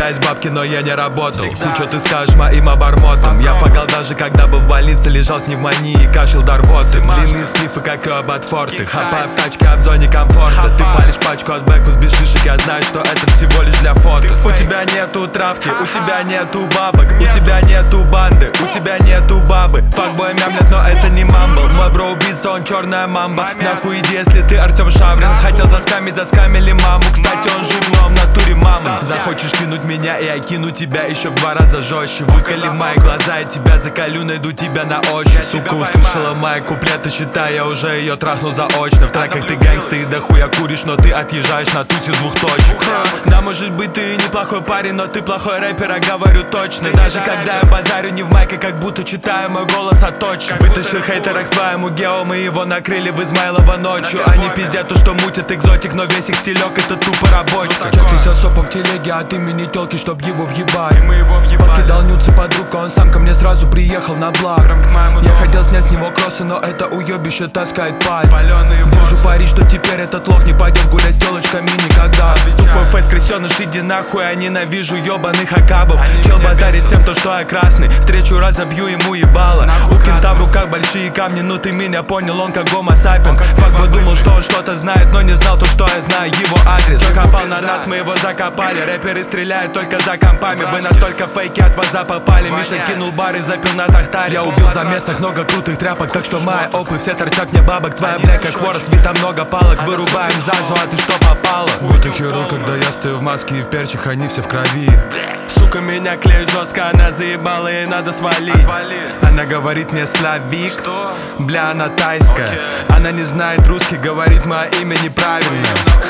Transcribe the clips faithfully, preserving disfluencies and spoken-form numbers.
пытаюсь бабки, но я не работал. Слушай, что ты скажешь моим обормотом. Я фагал даже когда был в больнице, лежал с пневмонией, кашлял до рвоты. Длинные сплифы, как и об отфорты. Хапаю в тачке, а в зоне комфорта. Ты палишь пачку от бэкус без шишек, я знаю, что это всего лишь для фото. У тебя нету травки, у тебя нету бабок, у тебя нету банды, у тебя нету бабы. Факбой мямлет, но это не мамбл. Мой бро убийца, он черная мамба. Нахуй иди, если ты Артем Шаврин. Хотел заскамить, заскамили маму. Кстати, он жив, но в натуре мама. Захочешь кинуть меня, и я кину тебя еще в два раза жестче. Выколи мои глаза, я тебя заколю, найду тебя на ощупь. Сука услышала мои куплеты, считай, я уже ее трахнул заочно. В треках ты гэнгста и дохуя куришь, но ты отъезжаешь на тусе двух точек. Да, может быть, ты неплохой парень, но ты плохой рэпер, а говорю точно. Даже когда я базарю не в майке, как будто читаю мой голос отточек. Вытащил хейтера к своему гео, мы его накрыли в Измайлово ночью. Они пиздят то, что мутят экзотик, но весь их стилек это тупо рабочка. Чокся сопа в телеге от имени телки, чтоб его въебать. Покидал нюцы подруга, он сам ко мне сразу приехал на благ. Я хотел снять с него кроссы, но это уебище таскает паль. Вижу пари, что теперь этот лох не пойдет гулять с телочками никогда. Тупой фейс, крестеныш, иди нахуй, я ненавижу ебаных акабов. Чел базарит всем то, что я красный, встречу разобью ему ебало. У кента в руках большие камни, ну ты меня понял, он как гомо сапиенс. Факбой думал, что он что-то знает, но не знал то, что я знаю его адрес. Закопал на нас, мы его закопали. Рэперы стреляют только за компами. Вы настолько фейки от вас запопали. Миша кинул бар и запил на тахтаре. Я убил в замесах много крутых тряпок, так что мои опы все торчат мне бабок. Твоя бля как хворост, ведь там много палок. Вырубаем зажу, а ты что попало? Будто хирург, когда я стою в маске и в перчах, они все в крови. Сука, меня клеит жестко, она заебала, ей надо свалить. Она говорит мне славик, бля, она тайская. Она не знает русский, говорит мое имя неправильно.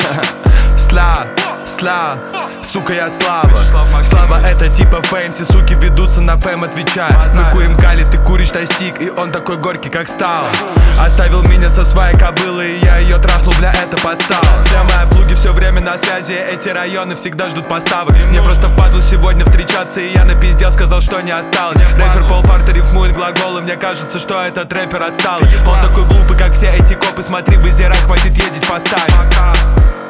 Сла, сла, сука, я слава. Слава это типа фейм, все суки ведутся на фейм, отвечай. Мы курим кали, ты куришь тайстик, и он такой горький, как стал. Оставил меня со своей кобылой, и я ее трахнул, бля, это подстава. Все мои плуги все время на связи, эти районы всегда ждут поставок. Мне просто впадло сегодня встречаться, и я напиздел, сказал, что не осталось. Рэпер полпарта рифмует глаголы, мне кажется, что этот рэпер отсталый. Он такой глупый, как все эти копы, смотри, вызирай, хватит ездить, поставь.